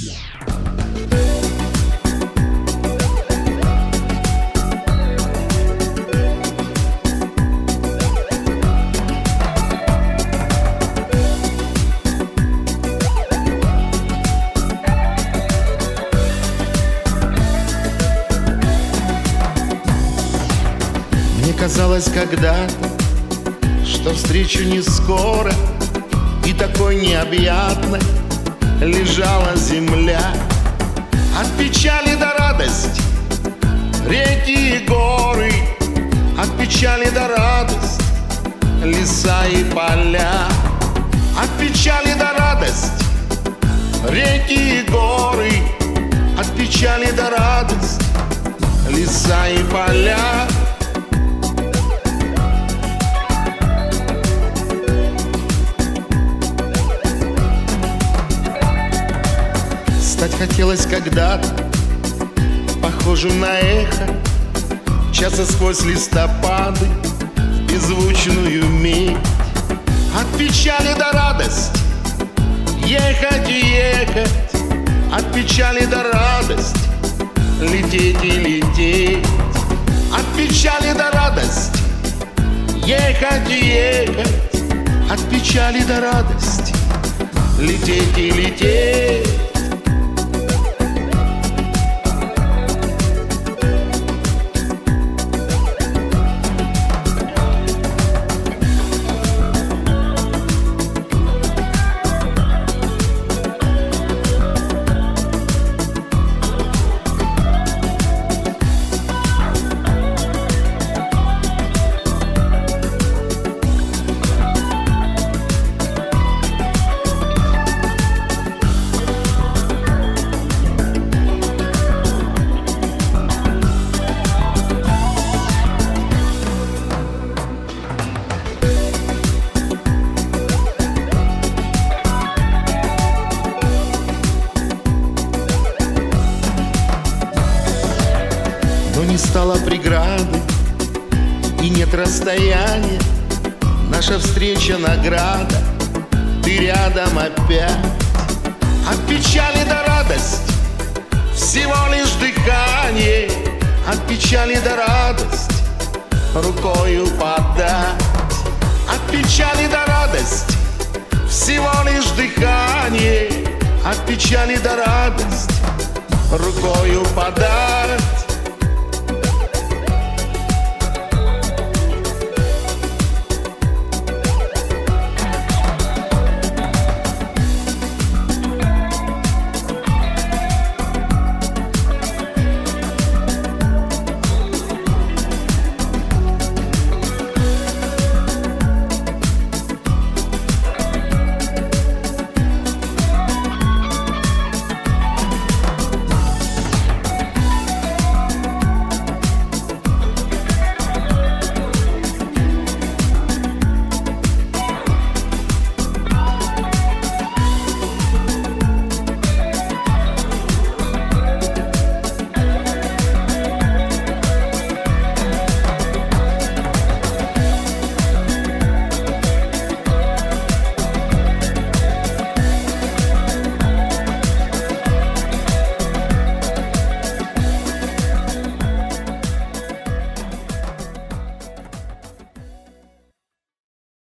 Мне казалось когда-то, что встречу не скоро, и такой необъятной лежала земля. От печали до радости реки и горы, от печали до радости леса и поля. От печали до радости реки и горы, от печали до радости леса и поля. Стать хотелось когда-то похожим на эхо, мчаться сквозь листопады в беззвучную медь. От печали до радости ехать и ехать, от печали до радости лететь и лететь. От печали до радости ехать и ехать, от печали до радости лететь и лететь. Но не стало преграды и нет расстояния, наша встреча награда, ты рядом опять. От печали до радости всего лишь дыхание, от печали до радости рукою подать. От печали до радости всего лишь дыхание, от печали до радости рукою подать.